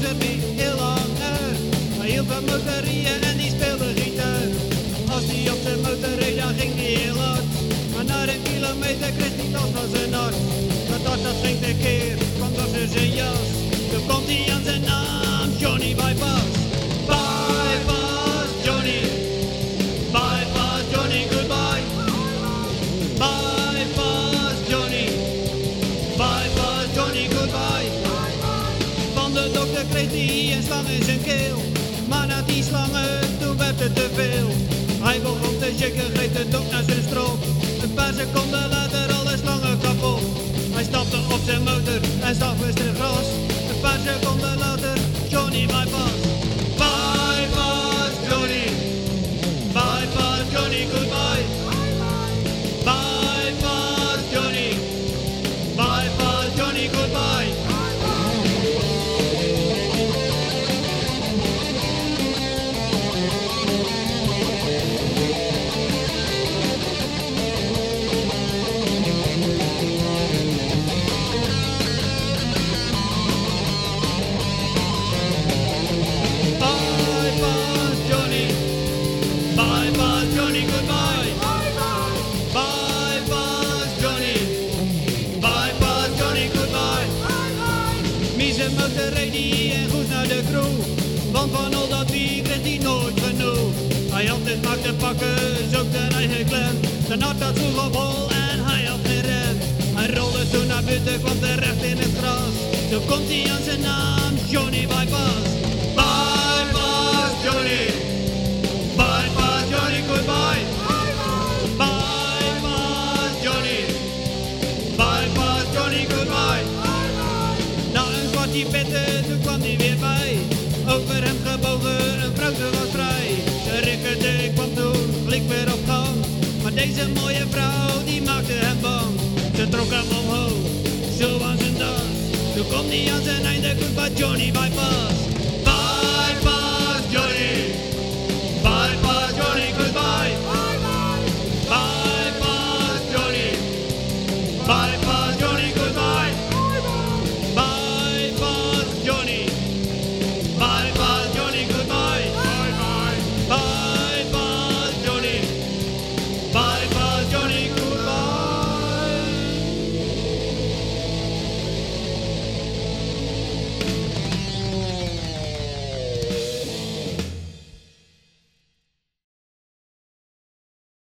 circuit heel lang uit. Hij hield van motorieën en die speelde gitaar. Als hij op zijn motor reed, dan ging hij heel hard. Maar na een kilometer kreeg hij last van zijn hart. Dat ging de keer, kwam door zijn jas. Toen komt hij aan zijn naam, Johnny Bypass. Bypass Johnny, Bypass Johnny, goodbye. Bypass Johnny, Bypass Johnny, goodbye. Van de dokter kreeg hij een slang in zijn keel. Maar na die slangen, toen werd het te veel. Hij begon te shaken, greep de dok naar zijn strop. Een paar seconden later alle slangen kapot. Hij stapte op zijn motor en zag rustig gras. Een paar seconden later, Johnny Bypass. Bypass Johnny, Bypass Johnny, goodbye. Bypass Johnny, Bypass Johnny, goodbye. Bypass Johnny, goodbye. Bypass Johnny, Bypass Johnny, goodbye. Mies en motor reed hij en goed naar de kroeg. Want van al dat bier kreeg hij nooit genoeg. Hij had het maar te pakken, zoek zijn eigen klem. Zijn hart had sloeg op hol en hij had geen rem. Hij rolde toen naar buiten, kwam terecht in het gras. Zo komt hij aan zijn naam, Johnny Bypass. Bypass Johnny, Bypass Johnny, goodbye. Bypass Johnny, Bypass Johnny, goodbye. Na een kwartier petten, toen kwam hij weer bij. Over hem gebogen, een vrouw was vrij. De rikkerde kwam toen, flink weer op gang. Maar deze mooie vrouw, die maakte hem bang. Ze trok hem omhoog, zo aan zijn das. Toen komt hij aan zijn einde, goodbye Johnny Bypass. Bypass Johnny, Bypass Johnny, goodbye. Bypass Johnny, Bypass